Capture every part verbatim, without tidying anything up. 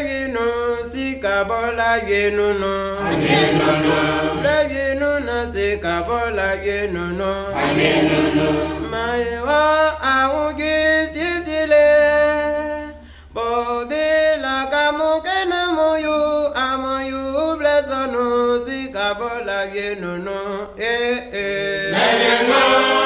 Blevino sikabola yenuno. Blevino na sikabola yenuno. Maiwa augi sisile. Bobi la kamuke na moyu amoyu blesano sikabola yenuno. Eh eh. Blevino.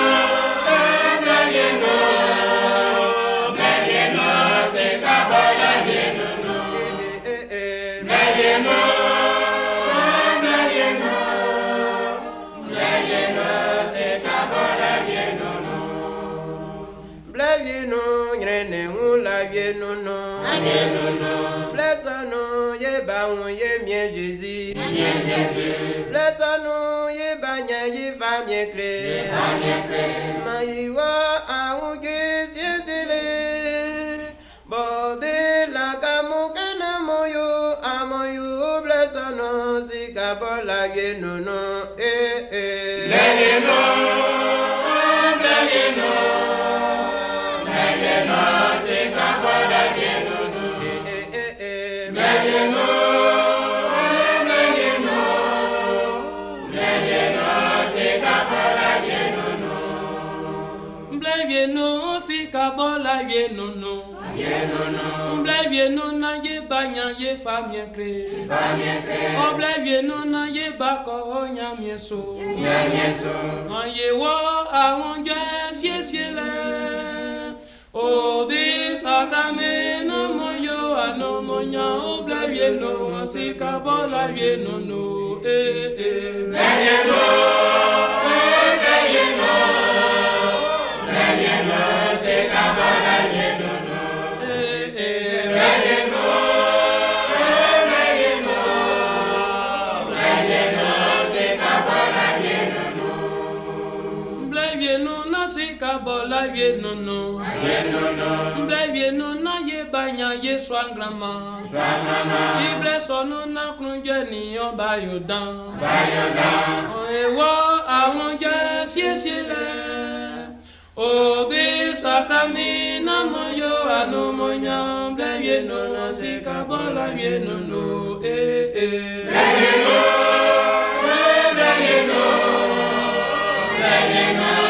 Blessano ye baon ye mien Jésus. Blessano ye banya ye famille clé. Maïwa aouge siesile. Bobe la kamukana moyo amoyo blessano zikabola ye nono eh eh. Blessano, blessano, blessano zikabola ye nono. Blevino si kabola ye nono. Blevino na ye banya ye famille clé. O blevino na ye bako nyamye so. Na ye wo aonje siesiele. O bi sakrame no moyo ano monya. O blevino si kabola ye nono. Eh eh. Blevino, blevino. Kabola ye nono, blevino na ye banya ye swangrama, ye blessono na krunjeni o bayodan, ewo awonje siesile, obi sakrami na moyo anomonya, blevino na si kabola ye nono, eh eh, blevino, blevino, blevino.